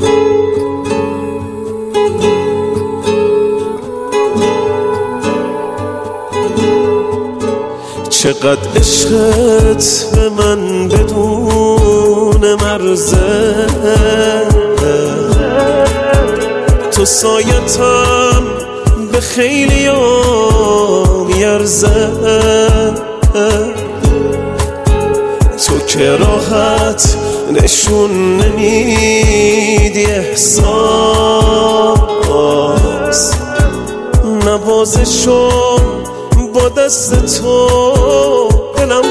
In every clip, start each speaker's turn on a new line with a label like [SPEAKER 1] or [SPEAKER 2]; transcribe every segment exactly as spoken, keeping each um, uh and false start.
[SPEAKER 1] چقدر عشقت به من بدون مرزه، تو سایتم به خیلی ها میارزه، تو که راحت نشون نمیدی احساس، نوازشم با دست تو دلم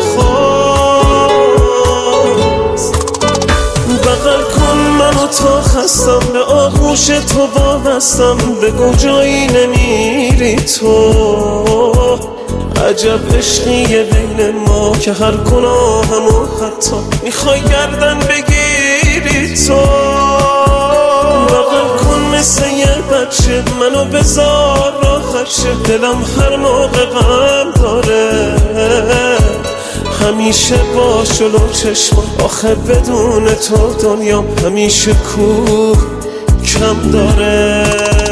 [SPEAKER 1] خواست. بغل کن منو تا خستم، به آغوش تو وابستم، بگو جایی نمیری تو. عجب عشقیه بین ما که هر گناهمو حتی میخوای گردن بگیری تو. بغل کن مثل یه بچه منو بذار راحت شه، دلم هر موقع غم داره همیشه با جلو چشمم، آخه بدون تو دنیام همیشه کوه کم داره.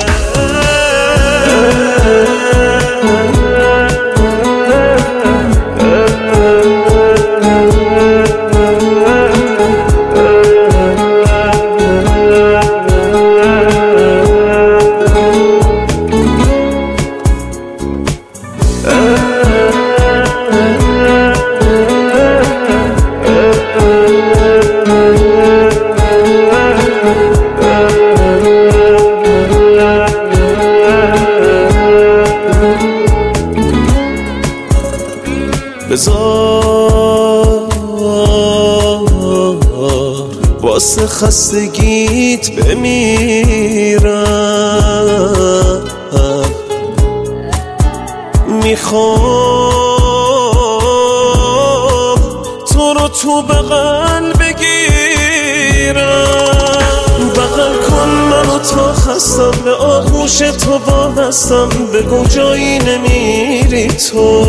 [SPEAKER 1] بذار واسه خستگیت بمیرم، میخوام تو رو تو بغل بگیرم. بغل کن منو تا خستم، به آغوش تو وابستم، بگو جایی نمیری تو.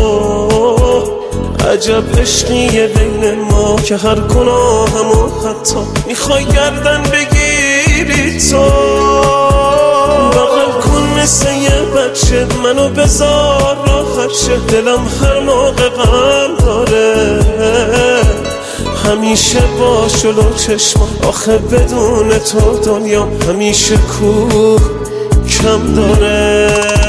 [SPEAKER 1] عجب عشقیه بین ما که هر گناهمو حتی میخوای گردن بگیری تو. بغل کن مثل یه بچه منو بذار راحت شه، دلم هر موقع غم داره همیشه با جلو چشمم، آخه بدون تو دنیام همیشه کوه کم داره.